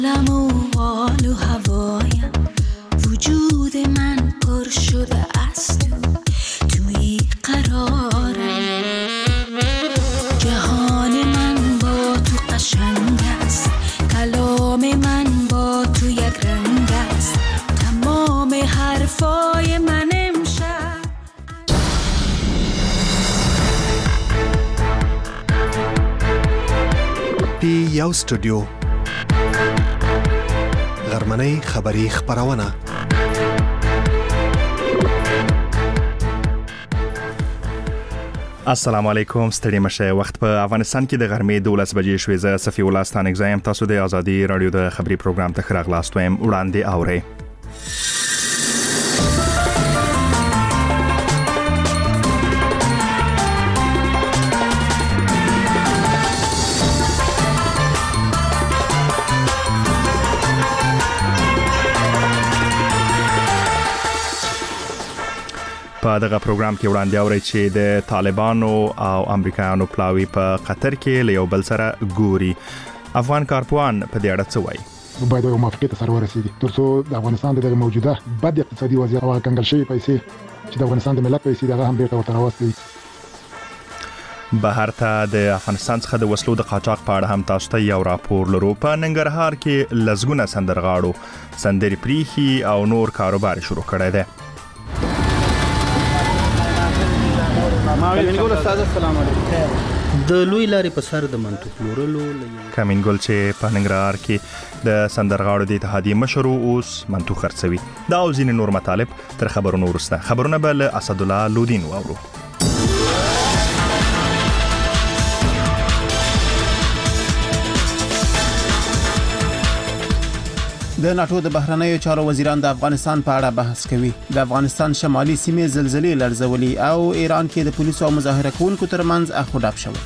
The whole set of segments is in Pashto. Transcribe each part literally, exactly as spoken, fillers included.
وجود من پر شده از تو توی قرارم جهان من با تو قشنگ است کلام من با تو یک رنگ است تمام حرفای من امشب پی یو استودیو غرمنۍ خبری خبرونه السلام علیکم ستړي مشه وخت په افغانستان کې د غرمې دولس بجې شوې زه صفی الله ستانک زایم تاسو د ازادي رادیو د خبري پروګرام ته خراغلاست ويم وړاندې اورئ په دغه پروګرام کې وړاندې اورئ چې د طالبانو او امریکایانو پلاوی په قطر کې له یو بل سره ګوري افغان کارپوهان په دې اړه څه وایي باید یو موافقه ته سره ورسیږي ترڅو د افغانستان د موجوده بد اقتصادي وضعیت او کنګل شوی پیسې چې د افغانستان د ملت پیسې دغه هم بیرته ورته راوستي بهر ته د افغانستان څخه د وسلو د قاچاق په اړه هم تاسو ته یو راپور لرو په ننګرهار کې لزګونه سندرغاړو سندري پریخي او نور کاروبار شروع کړی دی کمینګل استاد السلام علیکم د لوی لارې په سر د منطق پلورلو کمینګل چې په ننګرهار کې د سندرغاړو د اتحادیې مشر اوس منطق خرڅوي دا او ځینې نور مطالب تر خبرونو وروسته خبرونه به له اسد الله لودین واورو د ناتو د بهرنیو چارو وزیران د افغانستان په اړه بحث کوي د افغانستان شمالي سیمې زلزلې لړزولي او ایران کې د پولیسو او مظاهره کوونکو ترمنځ اخوډاب شوی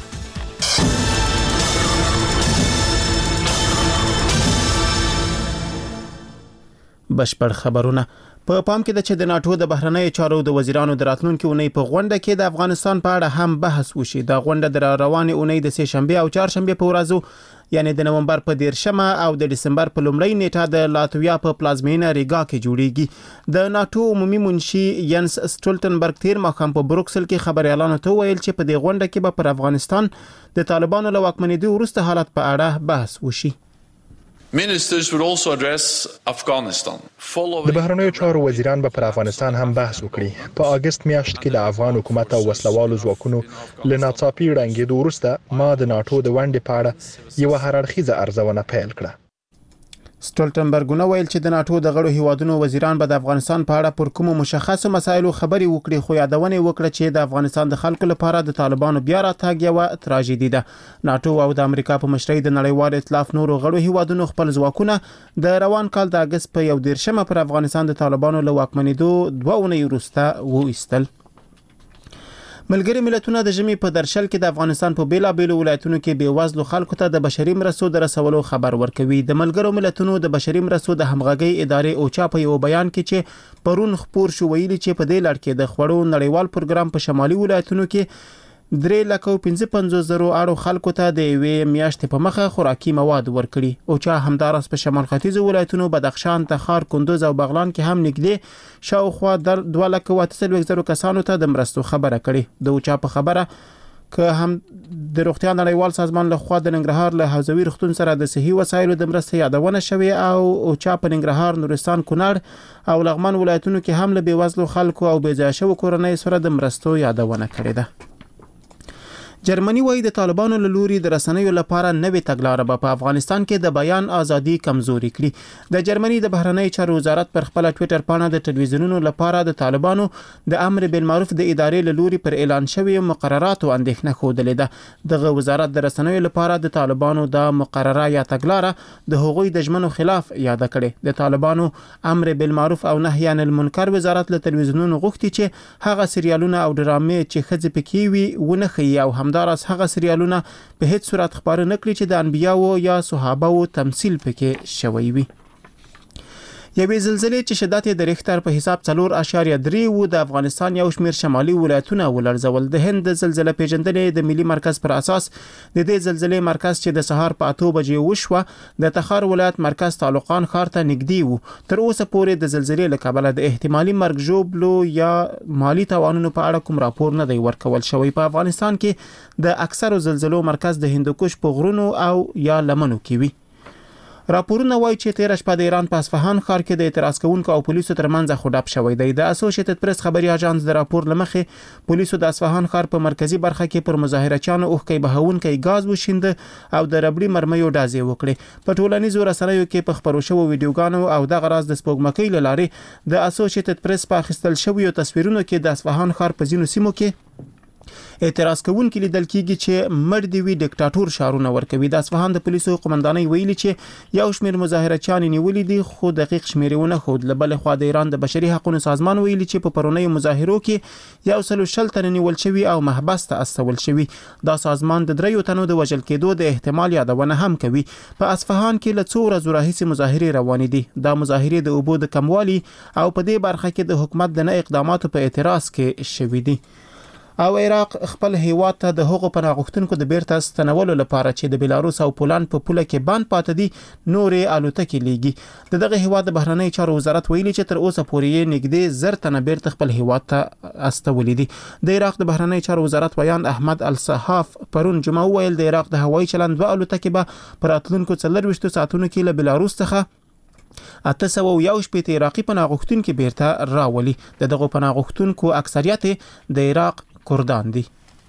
بشپړ خبرونه په پام کې د چې د ناتو د بهرنیو چارو د وزیرانو د راتلونکو اونۍ په غونډه کې د افغانستان په اړه هم بحث وشي د غونډه د روانې اونۍ د سه شنبه او چهارشنبه په ورځو یعنی د نومبر په دیرشمه او د دسمبر په لومړۍ نیټه د لاتویا په پلازمینه ریګا کې جوړیږي د ناتو عمومي منشي ینس سټولټنبرګ تیر مخام په بروکسل کې خبريالانو ته ویل چې په دې غونډه کې به پر افغانستان د طالبانو له واکمنېدو وروسته حالت په اړه بحث وشي Ministers will also address Afghanistan. د بهرنیو چارو وزیران به پر افغانستان هم بحث وکړي په اگست میاشت کې د افغان حکومت او وسلوالو ځواکونو له ناڅاپي ړنګېدو وروسته ما د ناتو د ونډې په اړه یو هررخیزه ارزونه پیل کړه سټولټنبرګ ویل چې د ناتو د غړو هیوادونو وزیران به د افغانستان په اړه پر کومو مشخصو مسایلو خبري وکړي خو یادونه وکړه چې د افغانستان د خلکو لپاره د طالبانو بیا راتګ یو تراژیدي ده ناتو او د امریکا په مشرۍ د نړیوال ائتلاف نورو غړو هیوادونو خپل ځواکونه د روان کال د اگست په یو دیرشمه پر افغانستان د طالبانو له واکمنېدو دوه اونۍ وروسته وایستل ملګری ملتونه د ژمي په درشل کې د افغانستان په بیلابېلو ولایتونو کې بیوزلو خلکو ته د بشري مرستو د رسولو خبر ورکوي د ملګرو ملتونو د بشري مرستو د همغږي ادارې اوچا په یو بیان کې چې پرون خبر شو ویلي چې په دې لړ کې د خوړو نړیوال پروګرام په شمالي ولایتونو کې درې لک پنځه پنځوس زره اړو خلکو ته د یوې میاشتې په مخه خوراکي مواد ورکړي او چا همدارس په شمال ختیځ ولایتونو بدخشان تخار کندوز او بغلان کې هم نږدې شاوخوا د دوه لک او اته څلوېښت زره کسانو ته د مرستو خبره کړې د اوچا په خبره که هم د روغتیا نړیوال سازمان له خوا د ننګرهار له حوزوي روغتون سره د صحي وسایلو د مرستې یادونه شوې او اوچا په ننګرهار نورستان کونړ او لغمان ولایتونو کې هم له بیوزلو خلکو او بېځایه شوو کورنۍ سره د مرستو یادونه کړې ده جرمني وايي د طالبانو له لوري د رسنیو لپاره نوې تګلارې به په افغانستان کې د بیان ازادي کمزوري کړي د جرمني د بهرنی چارو وزارت پر خپل ټوئیټر باندې د ټلویزیونونو لپاره د طالبانو د امر بالمعروف د ادارې له لوري پر اعلان شوی مقرراتو اندېښنه خوده ده دغه وزارت د رسنیو لپاره د طالبانو د مقرره یا تګلارې د هغوی د ژمنو خلاف یاد کړي د طالبانو امر بالمعروف او نهي عن المنکر وزارت له ټلویزیونونو غوښتي چې هغه سریالونه او ډرامې چې خځې پکې وي ونه خي او هم همدارس هغه سریالونه په هیڅ صورت خبره نکړي چې د انبیاو یا صحابهو تمثيل پکې شوی وي یوې زلزلې چې شدت یې د ریختر په حساب څلور اعشاریه درې و د افغانستان یو شمېر شمالي ولایتونه ولړزول. د هند د زلزلې پیژندنې د ملي مرکز پر اساس د دې زلزلې مرکز چې د سهار په اته بجې وشوه د تخار ولایت مرکز تعلقان ښار ته نږدې و. تر اوسه پورې د زلزلې له کبله د احتمالي مرګ ژوبلو یا مالی تاوانونو په اړه کوم راپور نه دی ورکول شوی. په افغانستان کې د اکثرو زلزلو مرکز د هندوکش په غرونو او یا لمنو کې وي. راپورونه وایي چې تیر شپه د ایران په اصفهان ښار کې د اعتراض کوونکو او پولیسو ترمنځ خډاب شوی دی. د اسوسییټډ پریس خبري اژانس د راپور لمخې پولیسو د اصفهان ښار په مرکزی برخه کې پر مظاهرچیانو اوښکې بهونکي غاز وشیند او د ربړي مرمیو ډازې وکړي. په ټولنیزو رسنیو کې په خبرو شوو ویډیوګانو او د غراز د سپوږمکۍ لارې د اسوسییټډ پریس په اخیستل شویو تصویرونو کې د اصفهان ښار په ځینو سیمو کې اعتراض کوونکي لیدل کیږي چې مړ دی وی ډیکټاتور شارونه ورکوي. د اصفهان د پولیسو قومندانۍ ویلي چې یو شمېر مظاهرچیان نیولې دي خو دقیق شمیرونه خود. له بل خوا د ایران د بشري حقوقو سازمان ویلي چې په پرونی مظاهرو کې یو سل شل تن نیول شوی او محبس ته استول شوی. دا سازمان د دریو تنو د وژل کېدو د احتمال یادونه هم کوي. په اصفهان کې له څو ورځې راهیسې مظاهرې روانې دي. دا مظاهرې د اوبو د کموالي او په دې برخه کې د حکومت د نه اقداماتو په اعتراض کې شوي دي. او عراق خپل هیواد ته د هغو پناه غوښتونکو د بیرته ستنولو لپاره چې د بیلاروس او پولند په پوله کې بند پاتې دي نورې الوتکې لیږي. د دغه هیواد د بهرنی چارو وزارت ویلي چې تر اوسه پورې نږدې زر تنه بیرته خپل هیواد ته استولي دي. د عراق د بهرنی چارو وزارت ویان احمد الصحاف پرون جمعه ویل د عراق د هوایي چلند دوه الوتکې به پر راتلونکو څلرویشت ساعتونو کې له بیلاروس څخه اته سوه یو شپېته عراقي پناه غوښتونکي بیرته راولي. د دغو پناه غوښتونکو اکثریت د عراق کردان دي.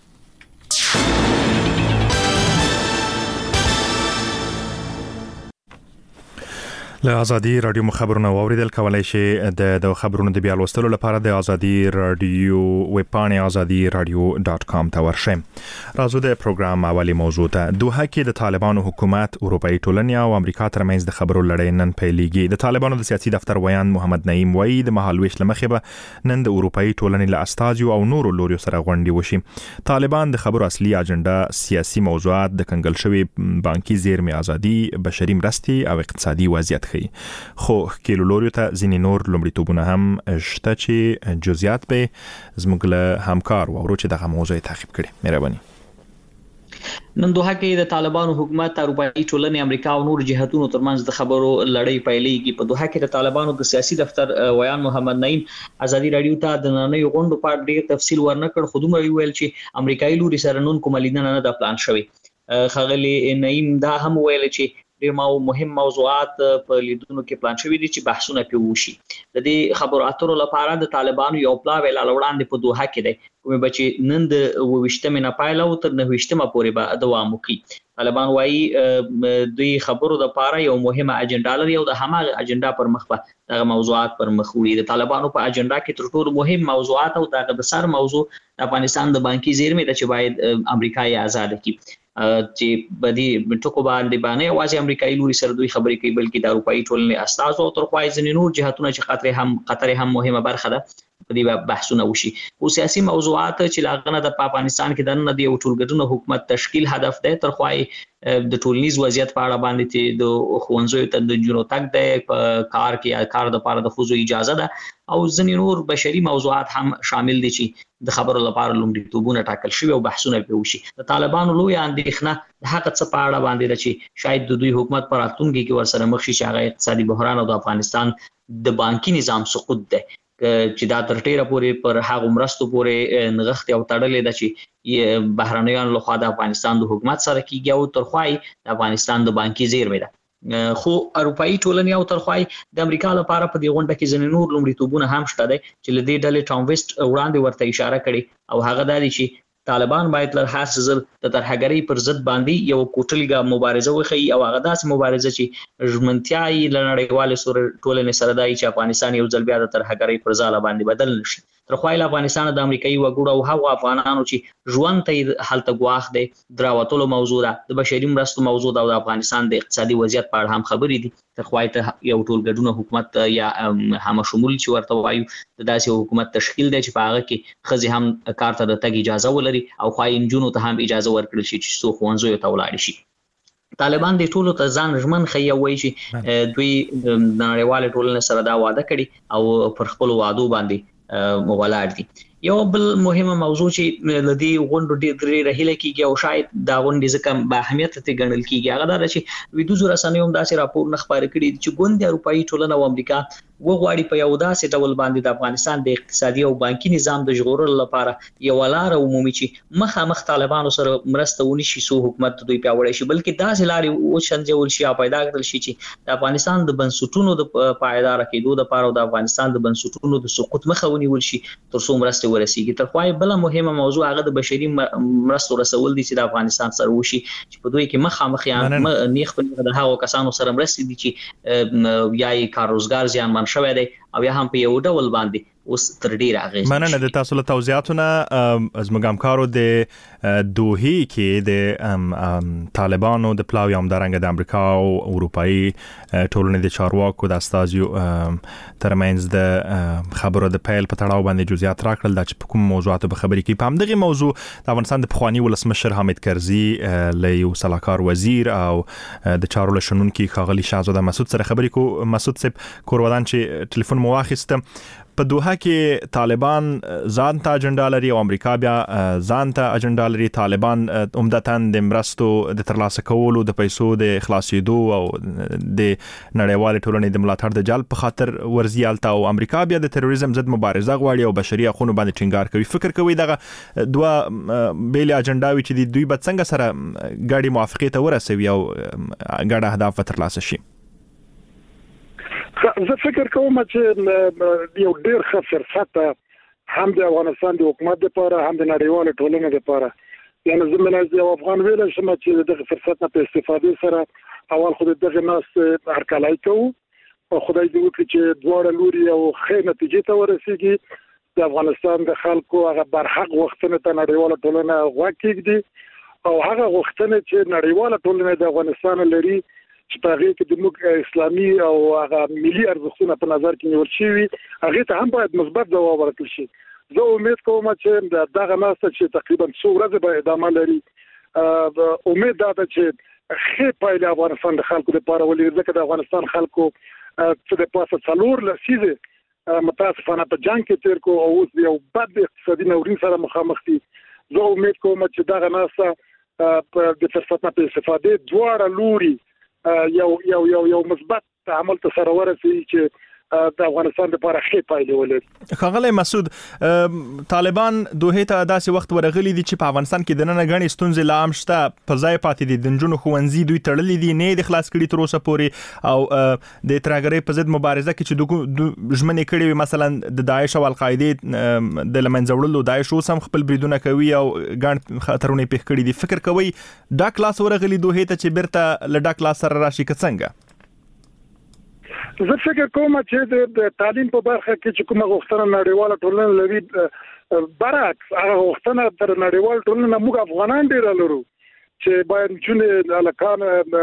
له ازادي رادیو مخابرونه واوریدل کولای شي د د خبرونو د بیا لوستلو لپاره د ازادي رادیو ویب پاڼې ازادي رادیو ډاٹ کام ته ورشئ. راځو د پروګرام اولی موضوع ته. دوحه کې د طالبانو حکومت، اروپאי ټولنې او امریکا ترمنځ د خبرو لړۍ نن پیلېږي. د طالبانو د سیاسي دفتر ویان محمد نعیم وایي د مهالويش لمخې به نن د اروپאי ټولنې له استازیو او نورو لوريو سره غونډې وشي. طالبان د خبرو اصلي اجنډا سیاسي موضوعات د کنګل شوی بانکي زیرمې ازادي، بشري مرستې او اقتصادي وضعیت خو کېلو لوريو ته ځینې نور لومړیتوبونه هم شته چې جزئیات به زموږ له همکار وورو چې دغه موضوع تعقیب کړي. مهرباني. نن دوحه کې د طالبانو حکومت، اروپאי ټولنې، امریکا او نور جهاتونو ترمنځ د خبرو لړۍ پیلېږي. په دوحه کې د طالبانو د سیاسي دفتر ویان محمد نعیم ازادي رادیو ته د نننۍ غونډو په اړه ډېر تفصیل ورنکړ، خو دومره ویل چې امریکایي لوري سره نن کومه لیدنه نه ده پلان شوې. ښاغلي نعیم دا هم ویل چې ډېر مهم موضوعات په لیدونو کې پلان شوي دي چې بحثونه پرې وشي. د دې خبرو اترو لپاره د طالبانو یو پلاوی لا وړاندې په دوحه کې دی، کومې به چې نن د اوه ویشتمې نه پیل او تر نهه ویشتمه پورې به دوام وکړي. طالبان وایي دوی خبرو لپاره یو مهمه اجنډا لري او د هماغه اجنډا پر مخ به دغه موضوعات پر مخ وړي. د طالبانو په اجنډا کې تر ټولو مهم موضوعات او دغه د سر موضوع د افغانستان د بانکي زیرمې ده چې باید امریکا یې آزاد کړي. چې بدی ټکو باندې باندې اوازې امریکایي لوري سره دوی خبرې کوي، بلکې د اروپאי ټولنې استازو او تر خوای ځینې نور جهاتونه چې قطر هم قطر هم مهمه برخه ده په دې بحثونه وشي. او سیاسي موضوعات چې لاغنه د افغانستان کې د نن د یو ټولګډون حکومت تشکیل هدف ده. تر خوای د ټولنیز وضعیت په اړه باندې چې د خوندزوی ته د جنو تک د کار کې کار د لپاره د خوځو اجازه ده او ځینې نور بشري موضوعات هم شامل دي چې د خبرو لپاره لومړیتوبونه ټاکل شوي او بحثونه پرې وشي. د طالبانو لوی اندېښنه د هغه څه په اړه باندې ده چې شاید د دوی حکومت پر راتلونکي کې ورسره مخ شي چې هغه اقتصادي بحران او د افغانستان د بانکي نظام سقوط ده، چې دا تر ډیره پورې پر هغه مرستو پورې نغښتې او تړلې ده چې بهرنیانو لخوا د افغانستان د حکومت سره کیږي او تر خوای د افغانستان د بانکي زیرمې ده. خو اروپאי ټولنې او تر خوای د امریکا لپاره په دې غونډه کې ځینې نور لومړیتوبونه هم شته دي چې لدې ډلې ټام ویسټ وړاندې ورته اشاره کړې او هغه دا دي چې طالبان باید له هر څه زر د ترهګرۍ پر ضد باندې یو کوټلګه مبارزه وکړي او هغه داسې مبارزه چې ژمنتیا یې له نړیوالې ټولنې سره دی چې افغانستان یو ځل بیا د ترهګرۍ پر ځاله باندې بدل نشي. تر خوای له افغانستان د امریکایي وګړو او هغو افغانانو چې ژوند ته هلته ګواښ دی دراوتلو موضوع ده، د بشري مرستو موضوع ده او د افغانستان د اقتصادي وضعیت په اړه هم خبرې دي. تر خوای ته یو ټولګډون حکومت یا هم شمول چې ورته وایو د داسې حکومت تشکیل دی چې په هغه کې ښځې هم کار ته د تګ اجازه ولري او خوای نجونو ته هم اجازه ورکړل شي چې څو ښوونځیو ته ولاړ شي. طالبان د ټولو ته ځان ژمن خي وایي چې دوی د نړیوال ټولنې سره دا وعده کړي او پر خپل وعدو باندې ولاړ دي. یو بل مهمه موضوع چې لدی غونډو ډېر رهیله کیږي او شاید دا غونډې ځکه با اهمیت ته ګڼل کیږي هغه دا چې ویډیو رسنیو هم داسې راپور نه خبرې کړي چې ګوند اروپאי ټولنه او امریکا وغواړي په یو داسې ډول باندې د افغانستان د اقتصادي او بانکي نظام د ژغورلو لپاره یو لار عمومي چې مخامخ طالبانو سره مرسته ونشي سو حکومت دوی پیاوړی شي بلکې داسې لارې او شنځول شي او پیدا کړل شي چې د افغانستان د بنسټونو د پایدار کېدو لپاره او د افغانستان د بنسټونو د سقوط مخه ونیول شي تر څو مرسته ورسیږي. تر خوای بل مهمه موضوع هغه د بشري مرستو رسول دي چې د افغانستان سره وشي چې په دوی کې مخامخ یا نیخ په د هغو کسانو سره مرسته دي چې یا کار روزګار زیان شوی دی او یا هم په یو ډول باندې اوس تر ډیره اغیز. مننه د تاسو له توضیحاتونه. از مګامکارو د دوحې کې د طالبانو د پلاوی همدارنګه د امریکا او اروپאי ټولنې د چارواکو د استازیو ترمنځ د خبرو د پیل په تړاو باندې جزئیات راکړل د چې کوم موضوعاتو به خبرې کوي. په همدغه موضوع د افغانستان د پخوانی ولسمشر حامد کرزي له یو سلاکار وزیر او د چارو لشنونکو ښاغلي شهزاده مسعود سره خبرې کو. مسعود صاحب کورودان چې ټلیفون مو واخیسته په دوحه کې طالبان ځان ته اجنډا لري او امریکا بیا ځان ته اجنډا لري. طالبان عمدتاً د مرستو د ترلاسه کولو د پیسو د خلاصېدو او د نړیوال ټولنې د ملاتړ د جلب په خاطر ورزي الته او امریکا بیا د تروریزم ضد مبارزه غواړي او بشري حقوقو باندې ټینګار کوي. فکر کوي دغه دوه بیل اجنډاوي چې دوی به څنګه سره ګاډي موافقه ته ورسوي او ګډ اهداف ترلاسه شي؟ زه فکر کوم چې یو ډیر ښه فرصت هم د افغانستان د حکومت لپاره هم د نړیوال ټولنې لپاره یعنی زمونږ یو افغان ویل شم چې دغه فرصت نه په استفاده سره اول خو دغه ناس هرکلای کوو او خدای دې وکړي چې دواړه لوري او ښه نتیجې ته ورسیږي. د افغانستان د خلکو هغه برحق وختونه ته نړیوال ټولنه غوږ کېږي او هغه وختونه چې نړیوال ټولنه د افغانستان لري چې په هغه کې د موږ اسلامي او هغه ملي ارزښتونه په نظر کې نیول شي هغه ته هم باید مثبت ځواب ورکړل شي. زه امید کوم چې دغه ناسته چې تقریبا څو ورځې به ادامه لري امید دا ده چې ښه پایله افغانستان د خلکو لپاره ولري ځکه د افغانستان خلکو چې د پاسه څلور لسیزه متاسفانه په جنگ کې تیر کو او اوس یو بد اقتصادي ناورین سره مخامخ دي. زه امید کوم چې دغه ناسته په د فرصت نه په استفاده دواړه لوري یو یو یو یو مثبت تعامل ته سره ورسي چې د افغانستان لپاره ښه پایله ولري. ښاغلی مسعود طالبان دوحې ته داسې وخت ورغلي دي چې په افغانستان کې د نن غني ستونزې لا هم شته په ځای پاتې دي. د نجونو ښوونځي دوی تړلي دي نه د خلاص کړي تر اوسه پورې او د ترهګرۍ په ضد مبارزه کې چې د ژمنې کړي وي مثلا د داعش او القاعده د لمنځه وړلو داعش اوس هم خپل بریدونه کوي او ګڼ خطرونه پیښ کړي دي. فکر کوي دا کلاس ورغلي دوحې ته چې بیرته له دا کلاس سره راشي که څنګه؟ زه فکر کوم چې د تعلیم په برخه کې چې کومه غوښتنه نړیواله ټولنه لري برعکس هغه غوښتنه تر نړیوال ټولنه موږ افغانان ډیر لرو چې باید چې الکان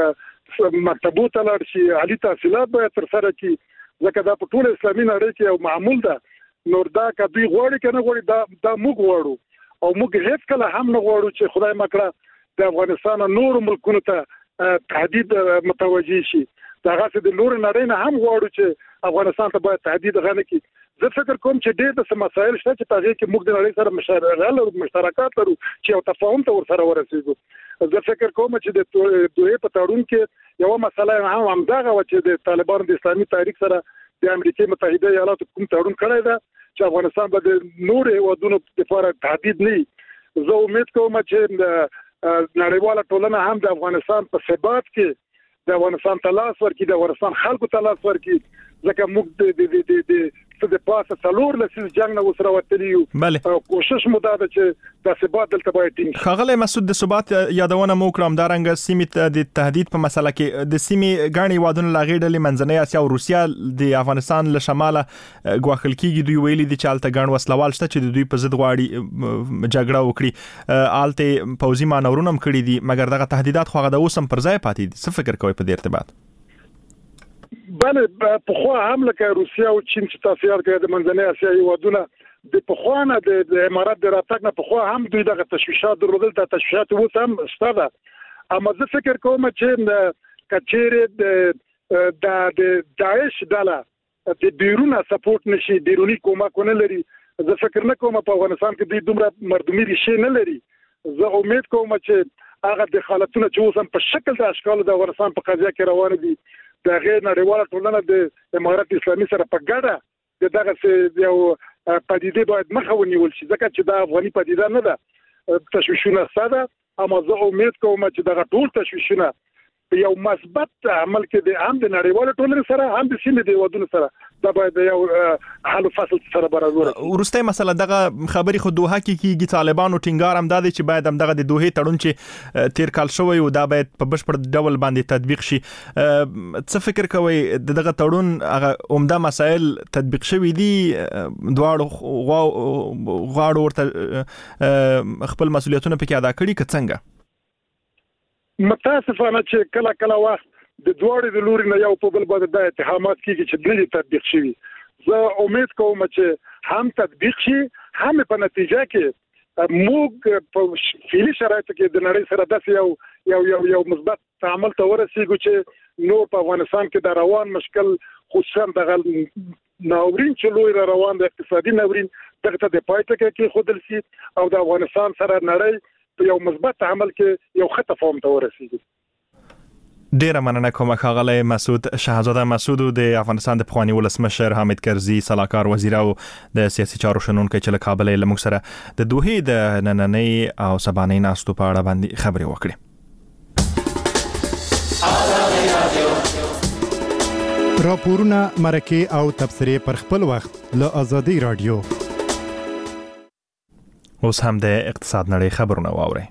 مکتبو ته لاړ شي عالی تحصیلات باید تر سره کړي ځکه دا په ټول اسلامي نړۍ کې یو معمول ده. نور دا کدی غوړي کنه غوړي دا دا موږ غواړو او موږ هیڅ کله هم نه غواړو چې خدای مکړه د افغانستان نور ملکونو ته تهدید متوجي شي. دا غاښ د نور نړۍ نه هم غواړو چې افغانستان ته باید تهدید غنه کی. زه فکر کوم چې ډېر د مسایل شته چې په هغه کې موږ د نړۍ سره مشارکت او مشترکات لرو چې یو تفاهم ته ورسره ورسېږو. زه فکر کوم چې د دوی په تړون کې یو مسله هم همدغه و چې د طالبانو د اسلامي تاریخ سره د امریکا متحده ایالاتو کوم تړون کړی ده چې افغانستان به د نور هیوادونو لپاره تهدید نه. زه امید کوم چې د نړیواله ټولنه هم د افغانستان په ثبات کې د افغانستان تلاش ورکړي د افغانستان خلکو تلاش ورکړي ځکه موږ د د د د د پاسه څلور لسیز جنگ نه وسره وتلی یو او کوشش مو دا ده چې د ثبات دلته باید ټینګ شي. ښاغلی مسعود د ثبات یادونه مو کړم دارنګ سیمې د تهدید په مسله کې د سیمې غاڼې وادونه لاغې ډلې منځنۍ اسیا او روسیا د افغانستان له شماله غواخل کیږي. دوی ویلي دي چې الته غاڼ وسلوال شته چې دوی په ضد غواړي جګړه وکړي الته پوځي مانورونه هم کړي دي مګر دغه تهدیدات خو هغه د اوسم پر ځای پاتې دي. څه فکر کوي په دې ارتباط؟ بله په خو هم لکه روسیا او چین چې تاسو یاد کړئ د منځنۍ اسیا هیوادونه د په خو نه د امارات د راتګ نه په خو هم دوی دغه تشویشات درلودل د تشویشات اوس هم شته ده اما زه فکر کوم چې کچېره د د داعش ډله د بیرونه سپورټ نشي بیرونی کومکونه لري زه فکر نه کوم په افغانستان کې د دومره مردمي ریشه نه لري زه امید کوم چې هغه د حالتونو چې اوس هم په شکل د اشکال د افغانستان په قضیه کې روان دي د غیر نړیواله ټولنه د امارات اسلامي سره په ګډه دغه یو پدیده باید مخه ونیول شي ځکه چې دا افغاني پدیده نه ده تشویشونه ساده اما زه امید کوم چې دغه ټول تشویشونه یو مثبت عمل کې د عام د نړیواله ټولنې سره هم د سیمې د ودونو سره دا باید یو حل فصل سره برابر ورسته مسله دغه خبري خو دوه کې کیږي طالبانو ټینګار هم دادي چې باید هم دغه د دوه تړون چې تیر کال شوی او دا باید په بشپړ ډول باندې تطبیق شي څه فکر کوي دغه تړون هغه عمده مسائل تطبیق شوی دي دواړو غواړو ورته خپل مسولیتونه پکې ادا کړي که څنګه متاسفانه چې کله کله وخت د دوړې د لوري نه یو په بل باندې د اتهامات کیږي چې د تطبیق شي زه امید کوم چې هم تطبیق شي هم په نتیجه کې موږ په فعلي شرایطو کې د نړۍ سره داسې یو یو یو یو مثبت تعامل ته ورسیږو چې نو په افغانستان کې د روان مشکل خصوصا د ناورین چې لوی روان د اقتصادي ناورین دغه ته د پایته کې خودل شي او د افغانستان سره نړۍ په یو مثبت عمل کې یو خطه فهم ته ورسیږي ډیره مننه کوم ښاغلی مسعود شهزاده مسعود د افغانستان د پخواني ولسمشر حامد کرزي سلاکار وزیر او د سیاسي چارو شنونکي چې له کابل له موږ سره د دوحې د نننۍ او سبانۍ ناستو په اړه باندې خبرې وکړې. راپورونه مرکه او تبصرې پر خپل وخت له آزادي رادیو. اوس هم د اقتصاد نړۍ خبرونه واورئ.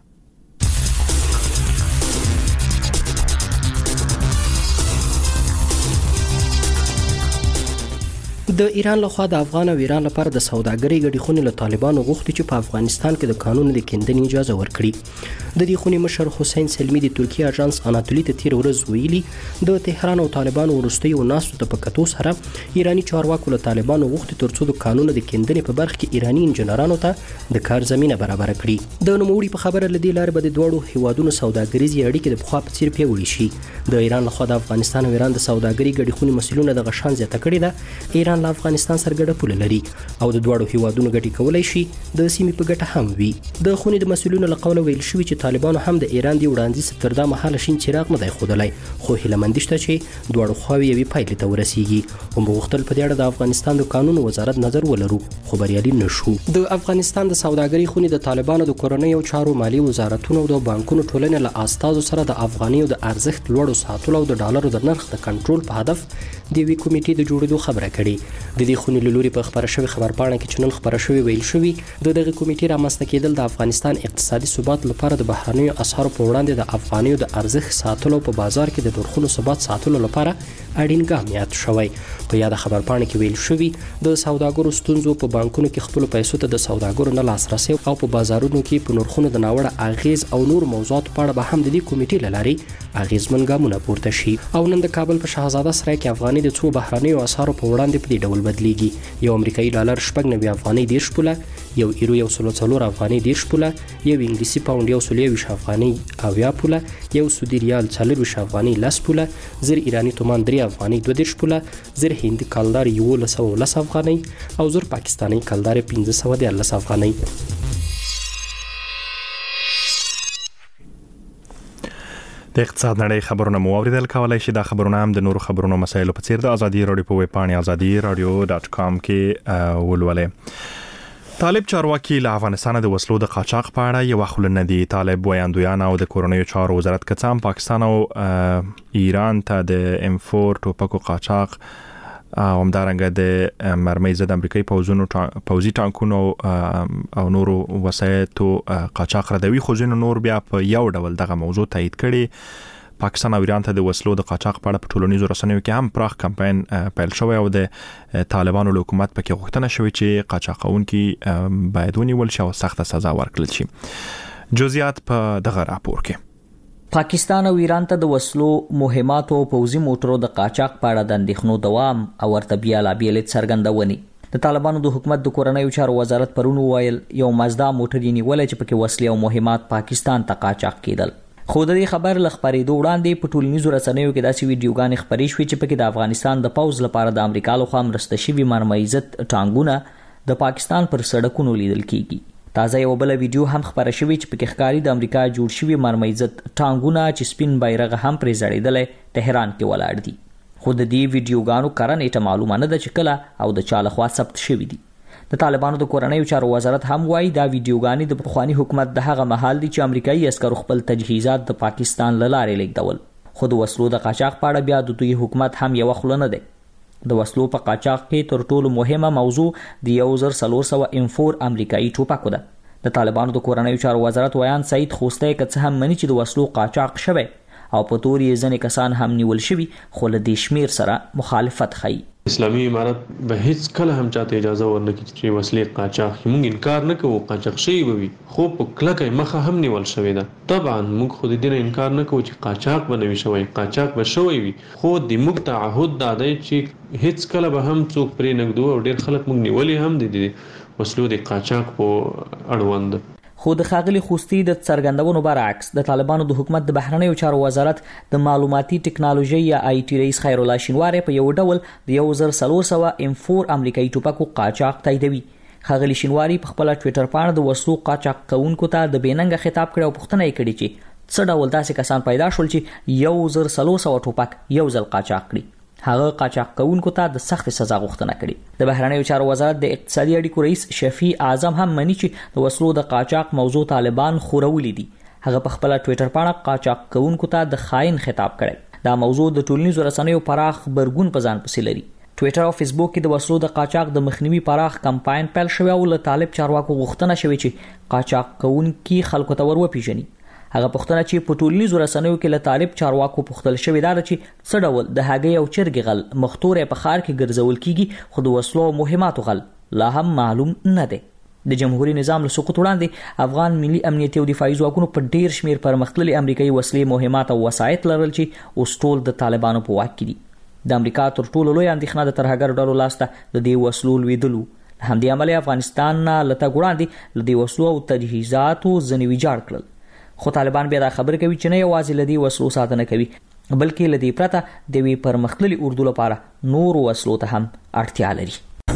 د ایران لخوا د افغان او ایران لپاره د سوداګرۍ ګډې خونې له طالبانو غوښتي چې په افغانستان کې د قانون د کیندنې اجازه ورکړي. د دې خونې مشر حسین سلمی د ترکیه اژانس اناتولی ته تیر ورځ ویلي د تهران او طالبانو وروستیو ناستو ته په کتو سره ایرانی چارواکو له طالبانو غوښتي ترڅو د قانون د کیندنې په برخه کې ایرانی انجنیرانو ته د کار زمينه برابر کړي. د نوموړي په خبره لدی لارې به د دوړو هیوادونو سوداګریزي اړیکې د بخوا په څیر پیوړې شي. د ایران لخوا د افغانستان او ایران د سوداګرۍ ګډې خونې مسلونه د غشان زیاته کړې ده. ایران له افغانستان سره ګډه پوله لري او د دوړو هیوادونو ګټې کولای شي د سیمې په ګټه هم وي. د خونې د مسلونو له قوله ویل شوی چې طالبانو هم د ایران دی وړاندیز تر دا مهاله شین چراغ نه دی خودلای خو هیله مند شته چې دوړو خواوې یوې پایلې ته ورسیږي. هم غوښتل په دې اړه د افغانستان د قانون وزارت نظر ولرو خو بریالي نشو. د افغانستان د سوداګرۍ خونې د طالبانو د کورنۍ او چارو مالی وزارتونو او د بانکونو ټولنې له استازو سره د افغاني او د ارزښت لوړو ساتلو او د ډالرو د نرخ د کنټرول په هدف د وی کمیټې د جوړېدو خبره کړې. د دې خونې له لوري په خبره شوی خبرپاڼه کې چې نن خبره شوی ویل شوی د دغه کمیټې رامنځته کېدل د افغانستان اقتصادي ثبات لپاره د بهرنیو اسعارو په وړاندې د افغانیو د ارزښت ساتلو په بازار کې د نرخونو ثبات ساتلو لپاره اړین ګام یاد شوی. په یاد خبرپاڼه کې ویل شوی د سوداګرو ستونزو په بانکونو کې خپل پیسو ته د سوداګرو نه لاسرسي او په بازارونو کې په نرخونو د ناوړه اغیز او نور موضوعات په اړه به هم د دې کمیټې لاري اغیزمن ګامونه پورته شي. او نن د کابل په شاهزاده سرای کې افغاني د څو بهرنیو اسعارو په وړاندې په دې ډول بدلیږي. یو امریکایي ډالر شپږ نوي افغاني دیرش پوله، یو ایرو یو سلو څلور افغاني دیرش پوله، یو انګلیسي پاوند یو سلو یویشت افغاني اویا پوله، یو سعودي ریال څلور ویشت افغاني لس پوله، زر ایرانی تومان درې افغاني دوه دیرش پوله، زر هندي کلدار یولس سوه لس افغاني او زر پاکستاني کلدار پنځه سوه دیارلس افغاني. د اقتصاد نړۍ خبرونه مو اوریدل. کولای شئ دا خبرونه هم د نورو خبرونو مسایلو په څیر د ازادي رادیو په ویب پاڼې ازادي رادیو ډاټ کام کې ولولئ. طالب چارواکي له افغانستان د وسلو د قاچاق په اړه یو خلنه دي. طالب ویاندویان او د کورنیو چارو وزارت کڅام پاکستان او ایران ته د ام فور ټوپکو قاچاق او همدارنګه د مرمۍ ضد امریکایي پوځونو پوځي ټانکونو او نورو وسایتو قاچاق ردوي خو ځینو نور بیا په یو ډول دغه موضوع تایید کړي. پاکستان او ایران ته د وسلو د قاچاق په اړه په ټولنیزو رسنیو کې هم پراخ کمپاین پیل شوی او د طالبانو له حکومت پکې غوښتنه شوې چې قاچاقونکي باید ونیول شي او سخته سزا ورکړل شي. جزئیات په دغه راپور کې. پاکستان او ایران ته د وسلو مهمات او پوځي موټرو د قاچاق په اړه د اندېښنو دوام او ورته بیا لا بیلې څرګندونې. د طالبانو د حکومت د کورنیو چارو وزارت پرون وویل یو مازدا موټر یې نیولې چې پکې وسلې او مهمات پاکستان ته قاچاق کېدل. خو د دې خبر لخبرېدو وړاندې په ټولنیزو رسنیو کې داسې ویډیوګانې خپرې شوې چې پکې د افغانستان د پوځ لپاره د امریکا لخوا مرسته شوي مرمایزت ټانګونه د پاکستان پر سړکونو لیدل کیږي. تازه یو بل ویډیو هم خبره شوې چې پکې ښکاري د امریکا جوړ شوي مرمایزت ټانګونه چې سپین بیرغ هم پرې ځړېدلی تهران کې ولاړ دي. خو د دې ویډیوګانو کره نیټه معلومه نه ده چې کله او د چا لخوا ثبت شوي دي. د طالبانو د کورنیو چارو وزارت هم وایي دا ویډیوګانې د پخواني حکومت د هغه مهال دي چې امریکایي عسکرو خپل تجهیزات د پاکستان له لارې لیږدول. خو د وسلو د قاچاق په اړه بیا د دوی حکومت هم یوه خوله نه دی. د وسلو په قاچاق کې تر ټولو مهمه موضوع د یو زر څلور سوه ام فور امریکایي ټوپکو ده. د طالبانو د کورنیو چارو وزارت ویان سعید خوستی که څه هم مني چې د وسلو قاچاق شوی او په تور یې ځینې کسان هم نیول شوي، خو له دې شمیر سره مخالفت ښیي. اسلامي امارت به هیڅ کله هم چاته اجازه ورنکړي چې وسلې قاچاق شي. موږ انکار نه کوو قاچاق شوي به وي، خو په کلکه مخه هم نیول شوې ده. طبعا موږ خو د دې نه انکار نه کوو چې قاچاق به نه وي شوی، قاچاق به شوی وي، خو د موږ تعهد دا دی چې هیڅ کله به هم څوک پرې نږدو او ډېر خلک موږ نیولي هم دي د وسلو د قاچاق په اړوند. خو د ښاغلي خوستی د څرګندونو برعکس د طالبانو د حکومت د بهرنیو چارو وزارت د معلوماتي ټکنالوژي یا آی ټي رئیس خیر الله شینواری په یو ډول د یو زر څلور سوه ام فور امریکایي ټوپکو قاچاق تاییدوي. ښاغلي شینواری په خپله ټویټر پاڼه د وسلو قاچاق کوونکو ته د بېننګه خطاب کړی او پوښتنه یې کړې چې څه ډول داسې کسان پیدا شول چې یو زر څلور سوه ټوپک یو ځل قاچاق کړي. هغه قاچاق کوونکو ته د سخت سزا غوښتنه کړې. د بهرنیو چارو وزارت د اقتصادي اړیکو رئیس شفیع اعظم هم مني چې د وسلو د قاچاق موضوع طالبان خورولې دي. هغه په خپله ټویټر پاڼه قاچاق کوونکو ته د خاین خطاب کړی. دا موضوع د ټولنیزو رسنیو پراخ غبرګون په ځان پسې لري. ټویټر او فیسبوک کې د وسلو د قاچاق د مخنیوي پراخ کمپاین پیل شوی او له طالب چارواکو غوښتنه شوې چې قاچاق کوونکي خلکو ته ور وپیژني. هغه پوښتنه چې په ټولنیزو رسنیو کې له طالب چارواکو پوښتل شوې ده چې څه ډول د هګۍ او چرګې غل مختورې په ښار کې ګرځول کیږي، خو د وسلو او مهماتو غل لا هم معلوم نه دی. د جمهوریت نظام له سقوط وړاندې افغان ملي امنیتي او دفاعي ځواکونو په ډیر شمیر پرمختللي امریکایي وسلې، مهمات او وسایط لرل چې اوس ټول د طالبانو په واک کې دي. د امریکا تر ټولو لوی اندېښنه د ترهګرو ډلو لاسته د دې وسلو لوېدلو. له همدې امله افغانستان نه له تګ وړاندې له دې وسلو او تجهیزاتو ځینې ویجاړ کړل. خو طالبان بیا دا خبر کوي چې نه یوازې له دې وسلو ساتنه کوي، بلکې له دې پرته د یوې پرمختللي اردو لپاره نورو وسلو ته هم اړتیا لري.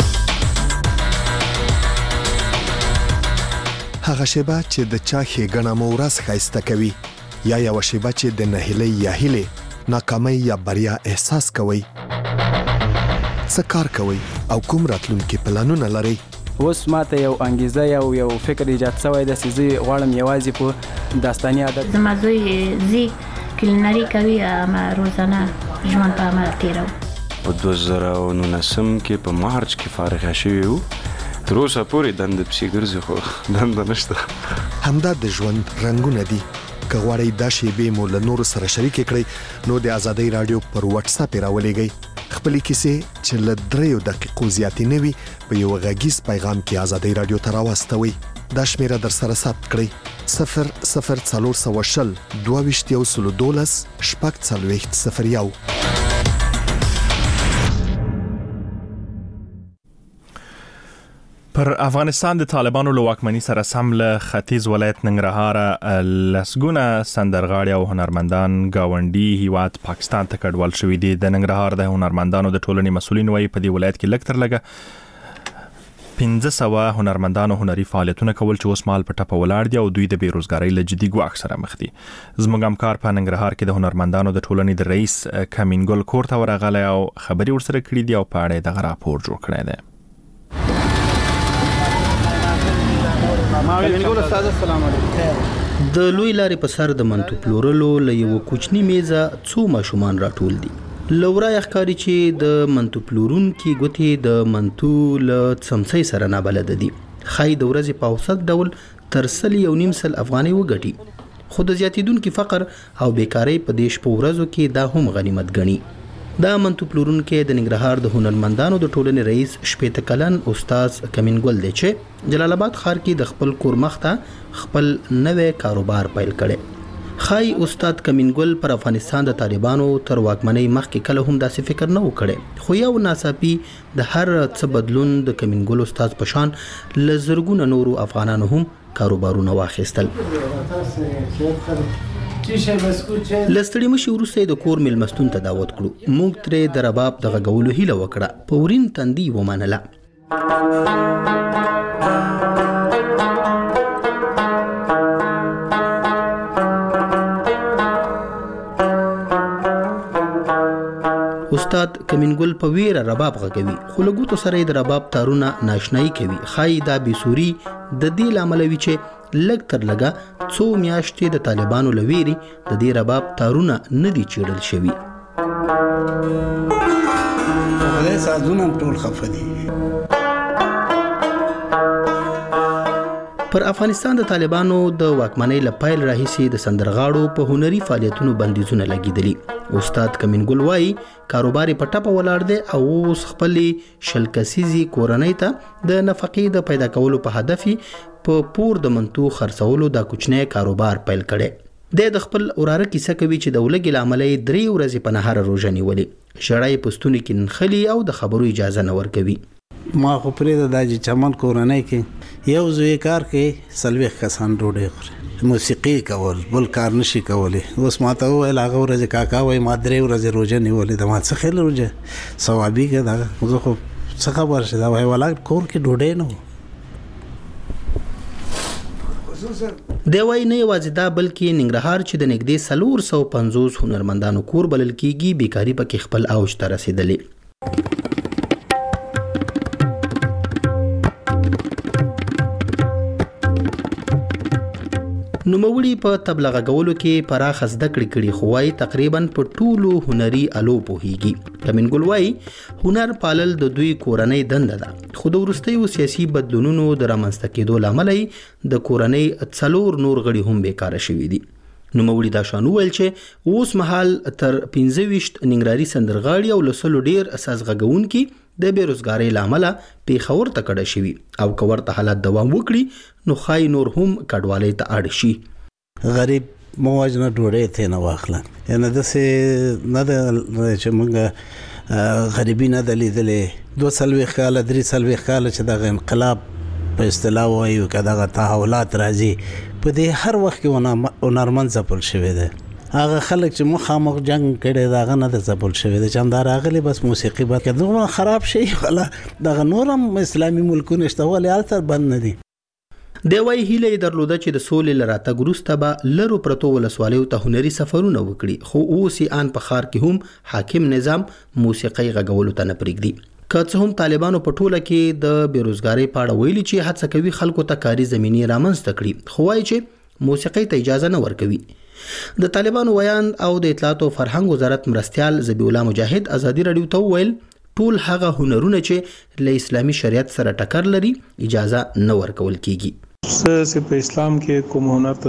هغه شیبه چې د چا ښېګڼه مو ورځ ښایسته کوي، یا یوه شیبه چې د نهیلۍ یا هیلې، ناکامۍ یا بریا احساس کوئ. څه کار کوئ او کوم راتلونکي پلانونه لرئ؟ اوس ماته یو انګیزه یو یو فکر ایجاد شوی دی چې زه غواړم یوازې په داستاني ادب. زما زوی زی کلینري کوي، اما روزانه ژوند په عمل تیرو. په دوه زره او نولسم کې په مارچ کې فارغه شوي وو. تر اوسه پورې دنده پسې ګرځي، خو دنده نشته. همدا د ژوند رنګونه دي. که غواړئ دا شیبې مو له نورو سره شریکې کړئ نو د ازادۍ راډیو پر واتس اپ یې راولېږئ. خپلې کیسې چې له دریو دقیقو زیاتې نه وي په یو غږیز پیغام کې ازادۍ راډیو ته راواستوئ. دا شمیره در سره ثبت کړئ: صفر صفر څلور سوه شل دوه ویشت یو سلو دولس شپږ څلوېښت صفر یو. پر افغانستان د طالبانو له واکمنۍ سره سم له ختیځ ولایت ننګرهار لسګونه سندرغاړي او هنرمندان ګاونډي هیواد پاکستان ته کډوال شوي دي. د ننګرهار د هنرمندانو د ټولنې مسؤلین وایي په دې ولایت کې لږ تر لږه پنځه سوه هنرمندانو هنري فعالیتونه کول چې اوس مهال په ټپه ولاړ دي او دوی د بیروزګارۍ له جدي ګواښ سره مخ دي. زموږ همکار په ننګرهار کې د هنرمندانو د ټولنې د رئیس کمینګل کور ته ورغلی او خبرې ورسره کړي دي او په اړه یې دغه راپور جوړ کړی دی. د لوی لارې په سر د منتو پلورلو له یو کوچنی میزه څو ماشومان راټول دي. لورای ښکاری چې د منتو پلورونکي ګوتې د منتو له څمڅۍ سره نه بلد دي. خای د ورځې په اوسط ډول تر سل یو نیم سل افغانۍ وګټي، خو د زیاتیدونکو فقر او بیکاری په دیش په ورځو کې دا هم غنیمت ګڼي. دا منتو پلورونکي د ننګرهار د هنرمندانو د ټولنې رئیس شپېته کلن استاد کمینګل دی چې جلال آباد ښار کې د خپل کور مخته خپل نوې کاروبار پیل کړي. خای استاد کمینګل پر افغانستان د طالبانو تر واکمنۍ مخکې کله هم داسې فکر نه وکړي، خو یو ناڅاپي د هر څه بدلون د کمینګل استاد په شان لزرګونه نورو افغانانو هم کاروبارونه واخیستل. لستړي مشي ورسته د کور ملمستون ته دعوت کړو. موږ ترې د رباب د غږولو هیله وکړه. په ورین تندي ومنله. استاد کمینګل په ویره رباب غږوي، خو له ګوتو سره د رباب تارونه ناشنایي کوي. ښایي دا بېسوري د دې لامل وي چې لږ تر لږه څو میاشتې د طالبانو له ویرې د دې رباب تارونه نه دي چیړل شوي. خدای سازونه ټول خفه دي. پر افغانستان د طالبانو د واکمنۍ له پیل راهیسې د سندرغاړو په هنري فعالیتونو بندیزونه لګېدلي. استاد کمینګل وایي کاروبار په ټپه ولاړ دی او اوس خپلې شل کسیزې کورنۍ ته د نفقې د پیدا کولو په هدف په پور د منتو خرڅولو دا کوچنی کاروبار پیل کړی. د خپل وراره کیسه کوي چې د ولګې له امله یې درې ورځې په نهاره روژه نیولې. ژړا یې په ستوني کې نښلي او د خبرو اجازه نه ورکوي. ما خو پرېږده دا چې چمن کورنۍ کې یو زوی کار کوي څلوېښت کسان ډوډۍ خوري، موسیقي کول بل کار نشي کولی. اوس ما ته وویل هغه ورځې کاکا وایي ما درې ورځې روژه نیولې ده. ما څه خیل روژه ثوابي که دغه زه خو څه خبر شي دا وایي ولا کور کې ډوډۍ نه و. دی وایي نه یوازې دا بلکې ننګرهار چې د نږدې څلور سوه پنځوس هنرمندانو کور بلل کېږي بیکاري پکې خپل اوج ته رسېدلې. نوموړي په تبله غږولو کې پراخه زده کړې کړي، خو وایي تقریبا په ټولو هنري الو پوهیږي. کمینګل وایي هنر پالل د دوی کورنۍ دنده ده، خو د وروستیو سیاسي بدلونونو د رامنځته کېدو له امله د کورنۍ څلور نور غړي هم بیکاره شوي دي. نوموړي دا شان وویل چې اوس مهال تر پنځه ویشت ننګرهاري سندرغاړي او له سلو ډېر اساس غږونکي د بېروزګارۍ له امله پېښور ته کډه شوي او که ورته حالت دوام وکړي نو ښایي نور هم کډوالۍ ته اړ شي. غریب مواجنه ډوډۍ ته نه واخله، یعنې داسې نه ده چې موږ غریبي نه ده لیدلې. دوه څلوېښت کاله درې څلوېښت کاله چې دغه انقلاب په اصطلاح وایو که دغه تحولات راځي په دې هر وخت کې هنرمند ځپل شوی دی. هغه خلک چې مخامخ جنگ کړي دغه نه د ځپل شوی دی چې همدا راغلی بس موسیقي بد که دومره خراب شي ولا دغه نور هم اسلامي ملکونه شته ولې هلته بند نه دي. دی وایي هیله یې درلوده چې د سولې له راتګ وروسته به لرو پرتو ولسوالیو ته هنري سفرونه وکړي، خو اوس یې آن په ښار کې هم حاکم نظام موسیقۍ غږولو ته نه پرېږدي. که څه هم طالبانو په ټوله کې د بېروزګارۍ په اړه ویلي چې هڅه کوي خلکو ته کاري زمینې رامنځته کړي، خو وایي چې موسیقۍ ته اجازه نه ورکوي. د طالبانو ویاند او د اطلاعات او فرهنګ وزارت مرستیال ذبیح الله مجاهد ازادي راډیو ته وویل ټول هغه هنرونه چې له اسلامي شریعت سره ټکر لري اجازه نه ورکول کیږي. چې په اسلام کې کوم هنر ته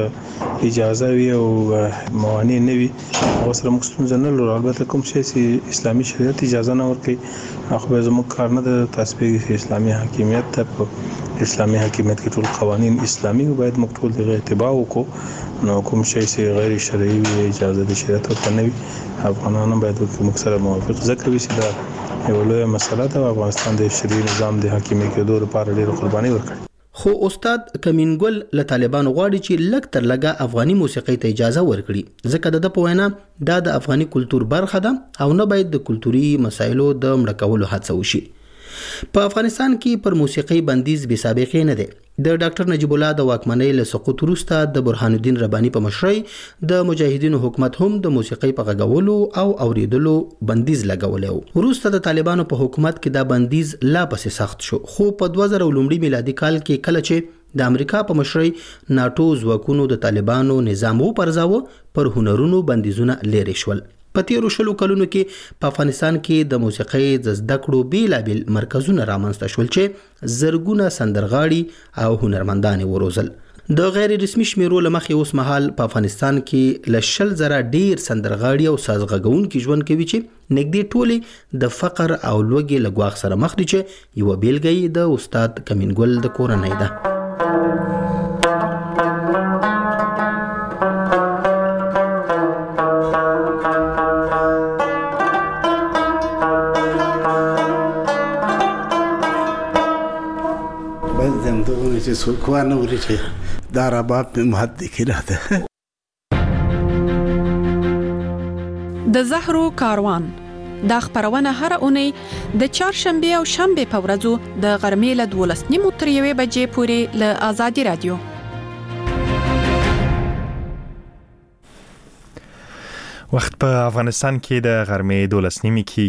اجازه وي او موانع نه وي او سره مخصوص نه لري، البته کوم شی چې اسلامي شریعت اجازه نه ورکوي خو به زموږ کار نه د تثبیت اسلامي حاکمیت ته. په اسلامي حاکمیت کې ټول قوانین اسلامي باید موږ ټول دغه اتباع وکړو، نو کوم شی چې غیر شرعي وي اجازه د شریعت ورته نه وي افغانانو باید موږ سره موافق ځکه وي چې دا یو لویه مسله ده. افغانستان د شرعي نظام د حاکمي کېدو لپاره ډېر قرباني ورکړي. خو استاد کمینګل له طالبانو غواړي چې لږ تر لږه افغاني موسیقۍ ته اجازه ورکړي، ځکه د په وینا دا د افغاني کلتور برخه ده او نه باید د کلتوري مسایلو د مړه کولو هڅه وشي. په افغانستان کې پر موسیقۍ بندیز بې سابقې نه دی. د ډاکټر نجیب الله د واکمنۍ له سقوط وروسته د برهان الدین رباني په مشرۍ د مجاهدینو حکومت هم د موسیقۍ په غږولو او اوریدلو بندیز لګولی و. وروسته د طالبانو په حکومت کې دا بندیز لا پسې سخت شو، خو په دوه زره لومړي میلادي کال کې کله چې د امریکا په مشرۍ ناټو ځواکونو د طالبانو نظام وپرځاوه پر هنرونو بندیزونه لرې شول. په تیرو شلو کلونو کې په افغانستان کې د موسیقۍ د زده کړو بیلابیل مرکزونه رامنځته شول چې زرګونه سندرغاړي او هنرمندان وروزل. د غیر رسمي شمیرو له مخې اوس مهال په افغانستان کې له شل زره ډیر سندرغاړي او سازغږونکي ژوند کوي چې نږدې ټولې د فقر او لوږې له ګواښ سره مخ دي چې یوه بیلګه یې د استاد کمینګل د کورنۍ ده. چې څوک وانه وري چې دا رباب په مهد کې راته. د زهرو کاروان دا خبرونه هر اونۍ د چهارشنبه او شنبه په ورځو د غرمې له دولس نیمو تر یوې بجې پورې له آزادي رادیو. وخت په افغانستان کې د غرمې دولس نیمې کې